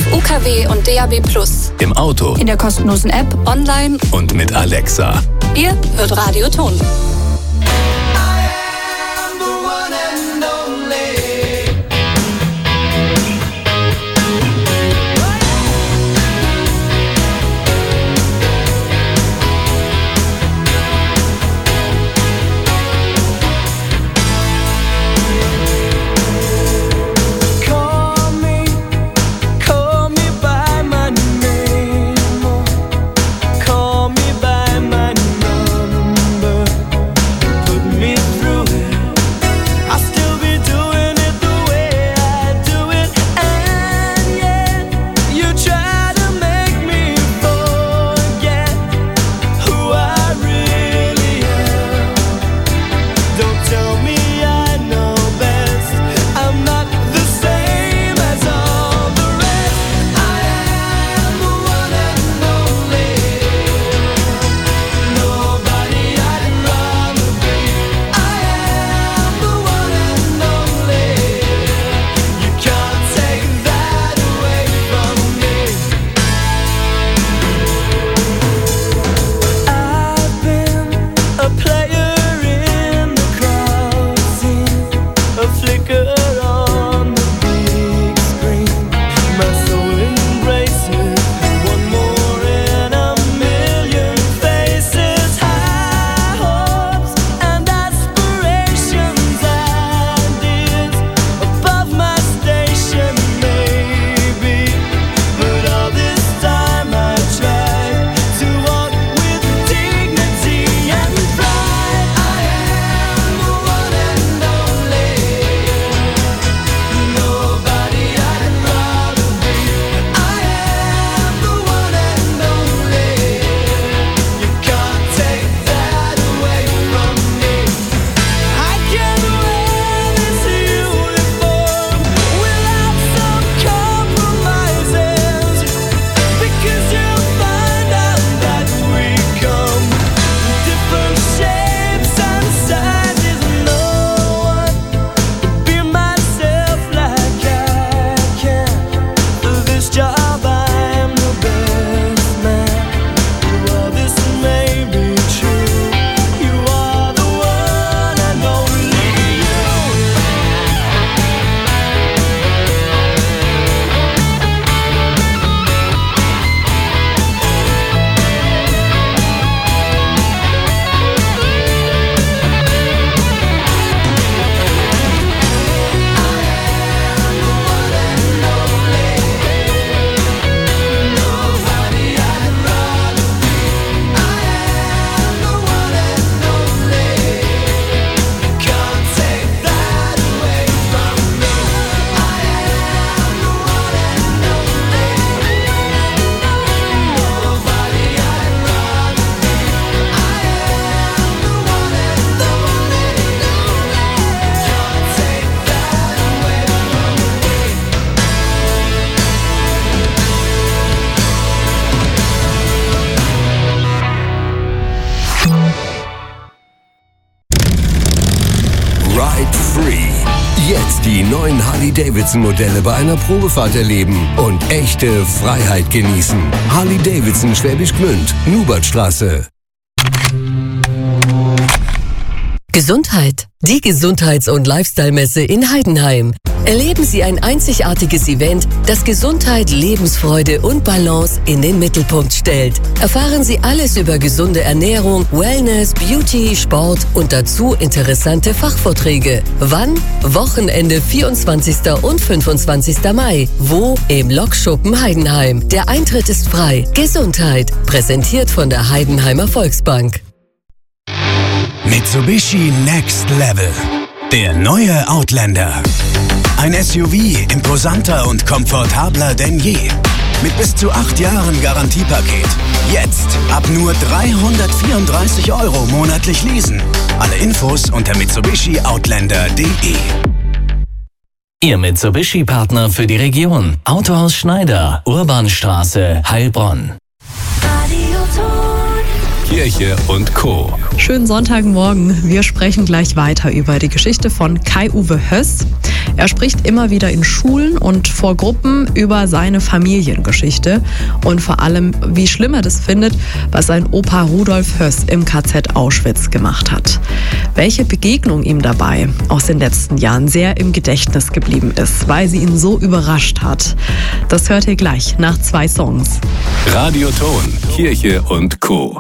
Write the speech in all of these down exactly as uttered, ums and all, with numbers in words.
Auf U K W und D A B plus. Im Auto. In der kostenlosen App, online und mit Alexa. Ihr hört Radio Ton. Die neuen Harley-Davidson-Modelle bei einer Probefahrt erleben und echte Freiheit genießen. Harley-Davidson Schwäbisch Gmünd, Nubertstraße. Gesundheit. Die Gesundheits- und Lifestyle-Messe in Heidenheim. Erleben Sie ein einzigartiges Event, das Gesundheit, Lebensfreude und Balance in den Mittelpunkt stellt. Erfahren Sie alles über gesunde Ernährung, Wellness, Beauty, Sport und dazu interessante Fachvorträge. Wann? Wochenende vierundzwanzigsten und fünfundzwanzigsten Mai. Wo? Im Lokschuppen Heidenheim. Der Eintritt ist frei. Gesundheit. Präsentiert von der Heidenheimer Volksbank. Mitsubishi Next Level. Der neue Outlander. Ein S U V imposanter und komfortabler denn je. Mit bis zu acht Jahren Garantiepaket. Jetzt ab nur dreihundertvierunddreißig Euro monatlich leasen. Alle Infos unter Mitsubishi Outlander punkt de. Ihr Mitsubishi-Partner für die Region. Autohaus Schneider, Urbanstraße, Heilbronn. Radio Ton. Kirche und Co. Schönen Sonntagmorgen. Wir sprechen gleich weiter über die Geschichte von Kai-Uwe Höss. Er spricht immer wieder in Schulen und vor Gruppen über seine Familiengeschichte und vor allem, wie schlimm er das findet, was sein Opa Rudolf Höss im K Z Auschwitz gemacht hat. Welche Begegnung ihm dabei aus den letzten Jahren sehr im Gedächtnis geblieben ist, weil sie ihn so überrascht hat. Das hört ihr gleich nach zwei Songs. Radioton, Kirche und Co.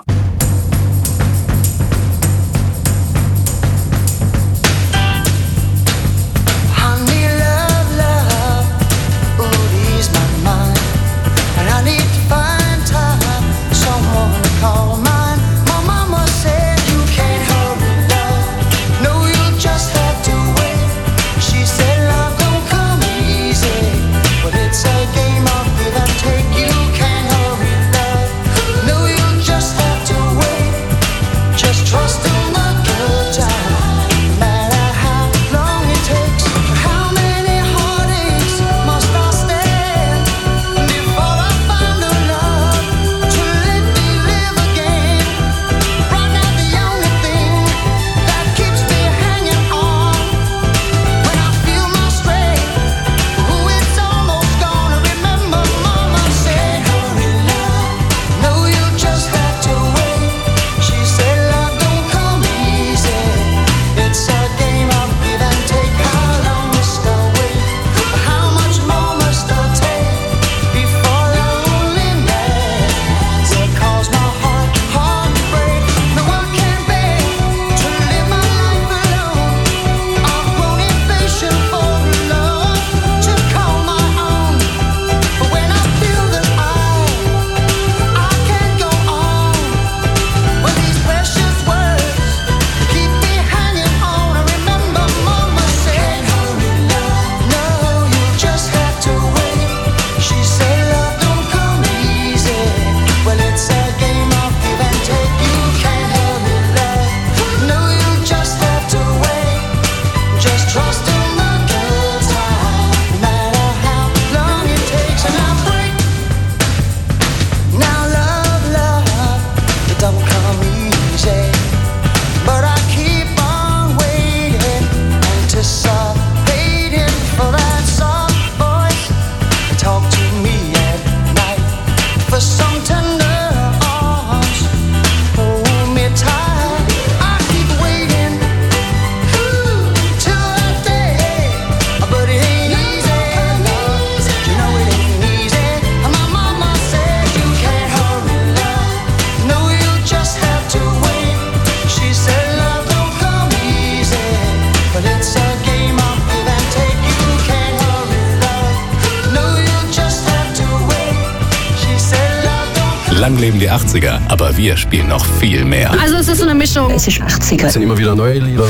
Lang leben die achtziger, aber wir spielen noch viel mehr. Also es ist so eine Mischung. Es ist achtziger. Es sind immer wieder neue Lieder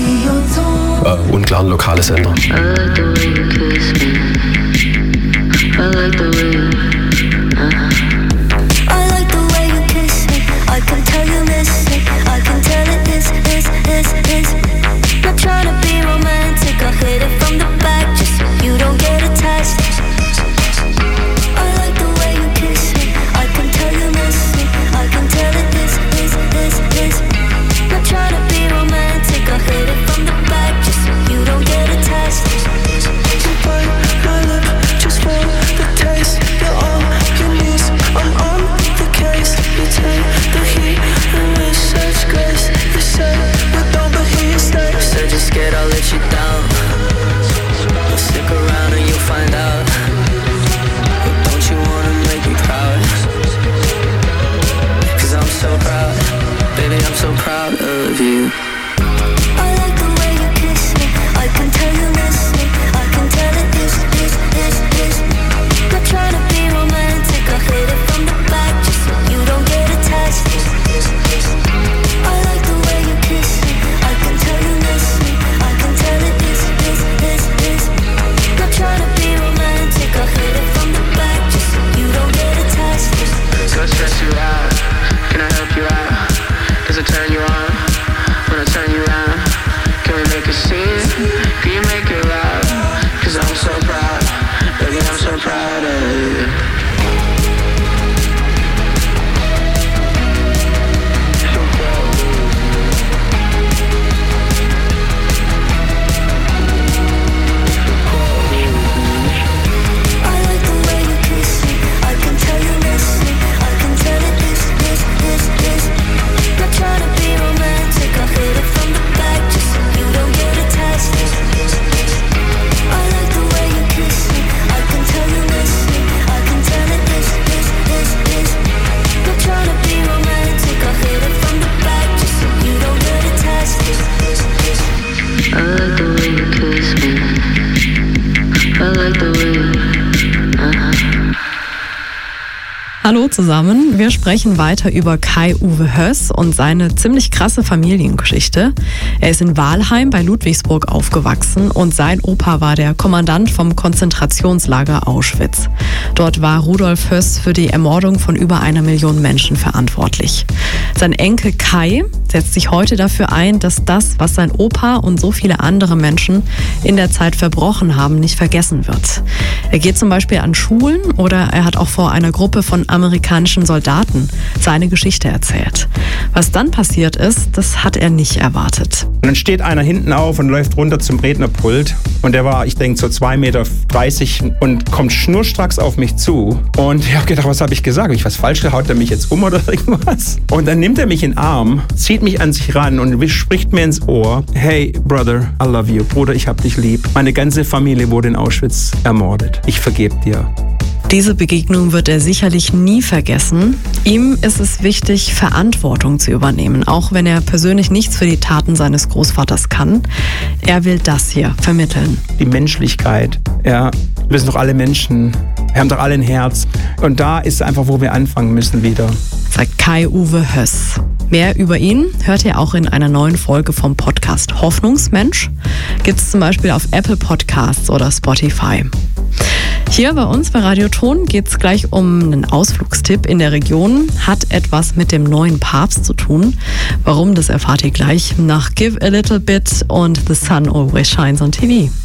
äh, und klar lokale Sender. Can I help you out? Does it turn you on? When I Hallo zusammen, wir sprechen weiter über Kai-Uwe Höss und seine ziemlich krasse Familiengeschichte. Er ist in Walheim bei Ludwigsburg aufgewachsen und sein Opa war der Kommandant vom Konzentrationslager Auschwitz. Dort war Rudolf Höss für die Ermordung von über einer Million Menschen verantwortlich. Sein Enkel Kai setzt sich heute dafür ein, dass das, was sein Opa und so viele andere Menschen in der Zeit verbrochen haben, nicht vergessen wird. Er geht zum Beispiel an Schulen oder er hat auch vor einer Gruppe von amerikanischen Soldaten seine Geschichte erzählt. Was dann passiert ist, das hat er nicht erwartet. Und dann steht einer hinten auf und läuft runter zum Rednerpult und der war, ich denke, so zwei Meter dreißig und kommt schnurstracks auf mich zu. Und ich habe gedacht, was habe ich gesagt? Habe ich was falsch gehaut? Haut er mich jetzt um oder irgendwas? Und dann nimmt er mich in den Arm, zieht mich an sich ran und spricht mir ins Ohr: Hey, Brother, I love you. Bruder, ich hab dich lieb. Meine ganze Familie wurde in Auschwitz ermordet. Ich vergebe dir. Diese Begegnung wird er sicherlich nie vergessen. Ihm ist es wichtig, Verantwortung zu übernehmen, auch wenn er persönlich nichts für die Taten seines Großvaters kann. Er will das hier vermitteln. Die Menschlichkeit, ja, wir sind doch alle Menschen, wir haben doch alle ein Herz. Und da ist einfach, wo wir anfangen müssen wieder. Sagt Kai-Uwe Höss. Mehr über ihn hört ihr auch in einer neuen Folge vom Podcast Hoffnungsmensch. Gibt es zum Beispiel auf Apple Podcasts oder Spotify. Hier bei uns bei Radio Ton geht es gleich um einen Ausflugstipp in der Region. Hat etwas mit dem neuen Papst zu tun. Warum, das erfahrt ihr gleich nach Give a Little Bit und The Sun Always Shines on T V.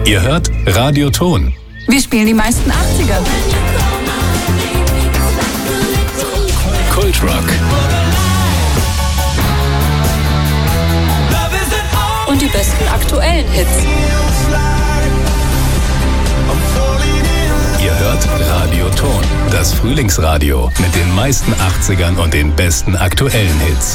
Ihr hört Radio Ton. Wir spielen die meisten achtziger. Kultrock. Und die besten aktuellen Hits. Ihr hört Radio Ton, das Frühlingsradio mit den meisten achtzigern und den besten aktuellen Hits.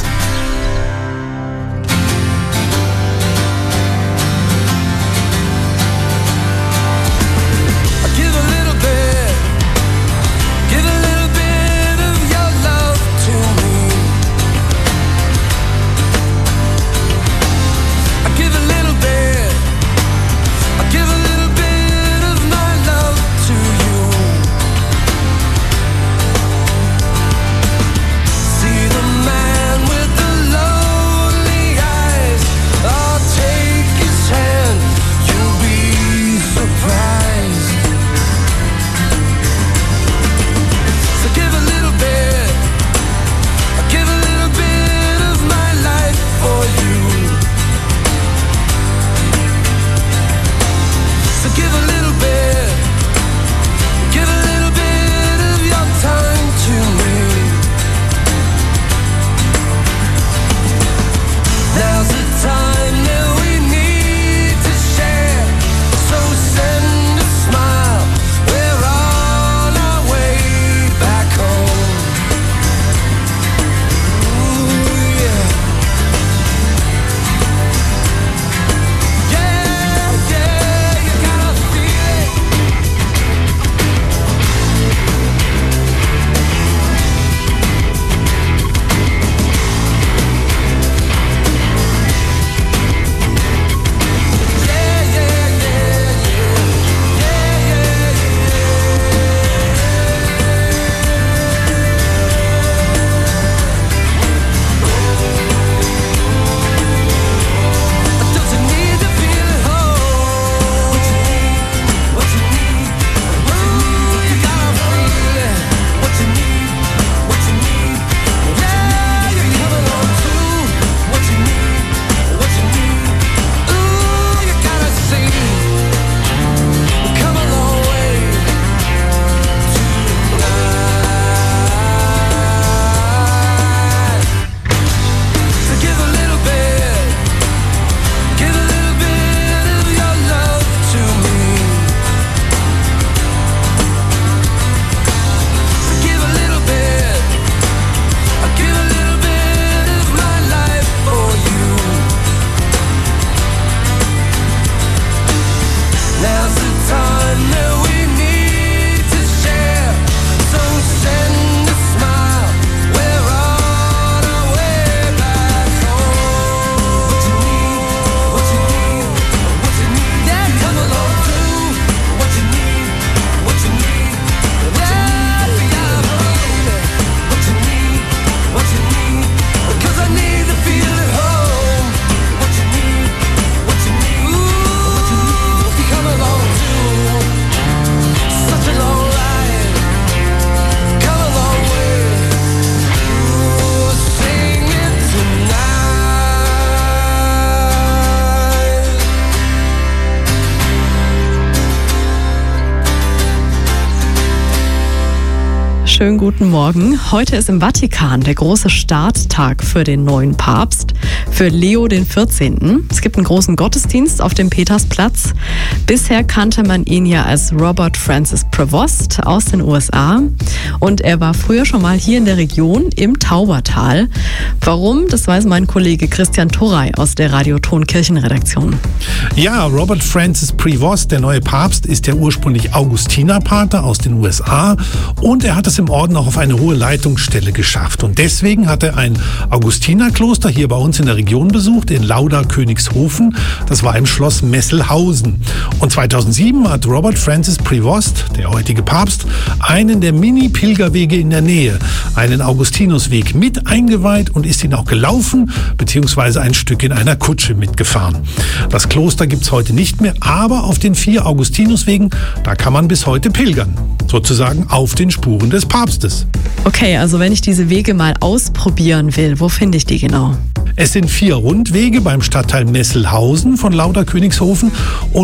Schönen guten Morgen. Heute ist im Vatikan der große Starttag für den neuen Papst, für Leo den vierzehnten. Es gibt einen großen Gottesdienst auf dem Petersplatz. Bisher kannte man ihn ja als Robert Francis Prevost aus den U S A. Und er war früher schon mal hier in der Region im Taubertal. Warum? Das weiß mein Kollege Christian Torrey aus der Radio Ton Kirchenredaktion. Ja, Robert Francis Prevost, der neue Papst, ist ja ursprünglich Augustinerpater aus den U S A und er hat es im Orden auch auf eine hohe Leitungsstelle geschafft. Und deswegen hat er ein Augustinerkloster hier bei uns in der Region besucht, in Lauda-Königshofen. Das war im Schloss Messelhausen. Und zweitausendsieben hat Robert Francis Prevost, der heutige Papst, einen der Mini-Pilgerwege in der Nähe, einen Augustinusweg, mit eingeweiht und ist ihn auch gelaufen, beziehungsweise ein Stück in einer Kutsche mitgefahren. Das Kloster gibt es heute nicht mehr, aber auf den vier Augustinuswegen, da kann man bis heute pilgern. Sozusagen auf den Spuren des Papstes. Okay, also wenn ich diese Wege mal ausprobieren will, wo finde ich die genau? Es sind vier Rundwege beim Stadtteil Messelhausen von Lauda-Königshofen. Und wer sagt,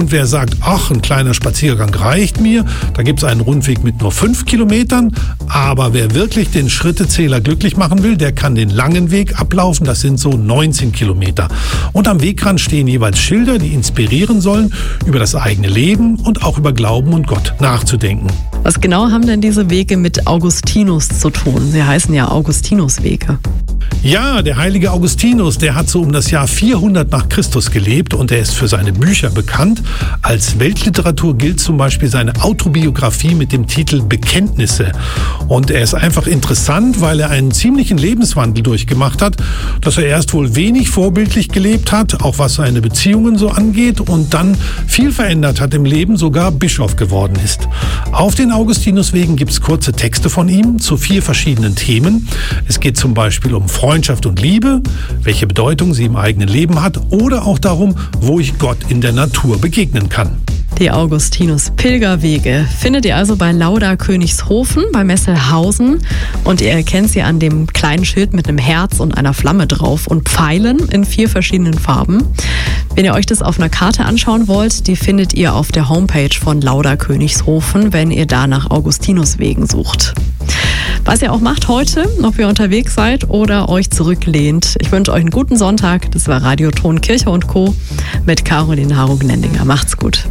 sagt, ach, ein kleiner Spaziergang reicht mir. Da gibt es einen Rundweg mit nur fünf Kilometern. Aber wer wirklich den Schrittezähler glücklich machen will, der kann den langen Weg ablaufen. Das sind so neunzehn Kilometer. Und am Wegrand stehen jeweils Schilder, die inspirieren sollen, über das eigene Leben und auch über Glauben und Gott nachzudenken. Was genau haben denn diese Wege mit Augustinus zu tun? Sie heißen ja Augustinuswege. Ja, der heilige Augustinus, der hat so um das Jahr vierhundert nach Christus gelebt und er ist für seine Bücher bekannt. Als Weltliteratur gilt zum Beispiel seine Autobiografie mit dem Titel Bekenntnisse. Und er ist einfach interessant, weil er einen ziemlichen Lebenswandel durchgemacht hat, dass er erst wohl wenig vorbildlich gelebt hat, auch was seine Beziehungen so angeht, und dann viel verändert hat im Leben, sogar Bischof geworden ist. Auf den Augustinuswegen gibt es kurze Texte von ihm zu vier verschiedenen Themen. Es geht zum Beispiel um Freundschaft und Liebe, welche Bedeutung sie im eigenen Leben hat, oder auch darum, wo ich Gott in der Natur begegnen kann. Die Augustinus-Pilgerwege findet ihr also bei Lauda Königshofen bei Messelhausen und ihr erkennt sie an dem kleinen Schild mit einem Herz und einer Flamme drauf und Pfeilen in vier verschiedenen Farben. Wenn ihr euch das auf einer Karte anschauen wollt, die findet ihr auf der Homepage von Lauda Königshofen, wenn ihr da nach Augustinuswegen sucht. Was ihr auch macht heute, ob ihr unterwegs seid oder euch zurücklehnt. Ich wünsche euch einen guten Sonntag. Das war Radioton Kirche und Co. mit Caroline Harung-Nendinger. Macht's gut.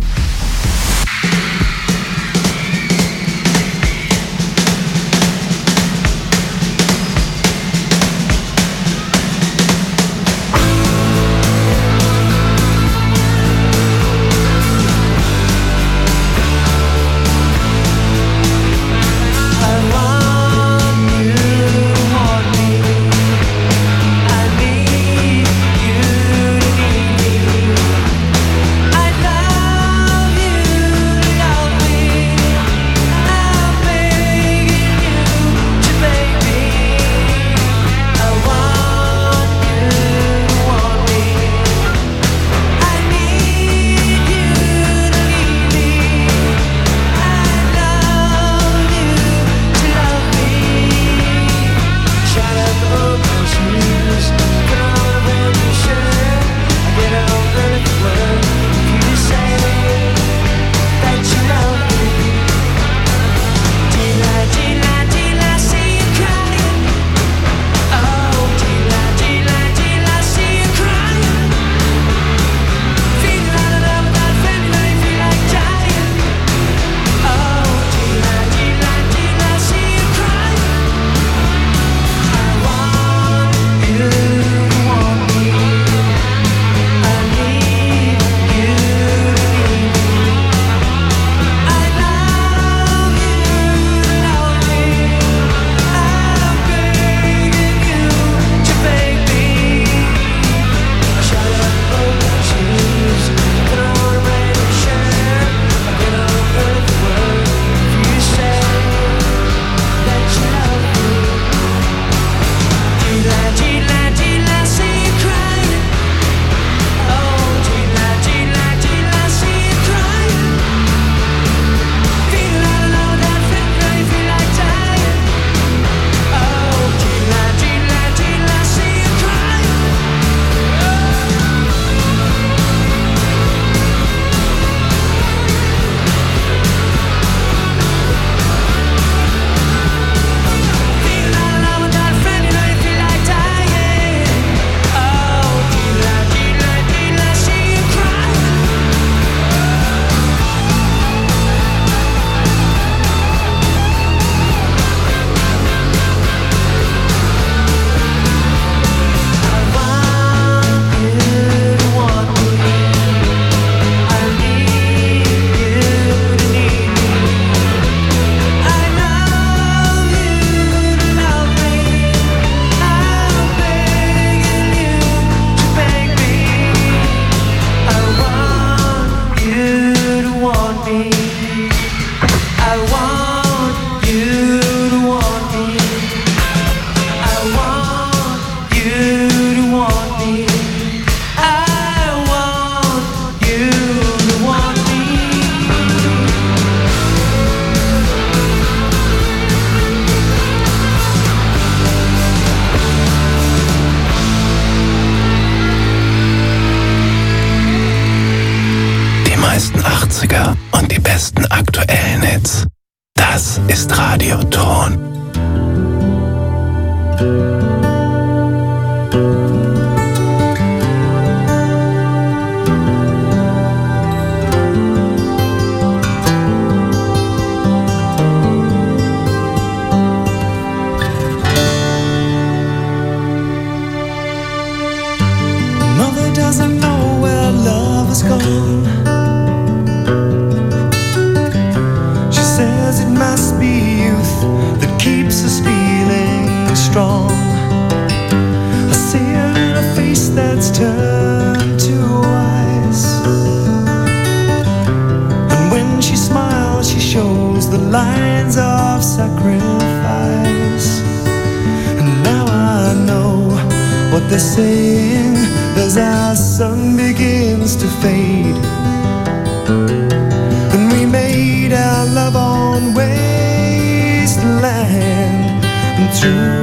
meisten achtziger und die besten aktuellen Hits. Das ist Radioton. Doesn't know where love has gone. She says it must be youth that keeps us feeling strong. I see her in a face that's turned to ice, and when she smiles she shows the lines of sacrifice. And now I know what they're saying as our sun begins to fade, and we made our love on wasteland and through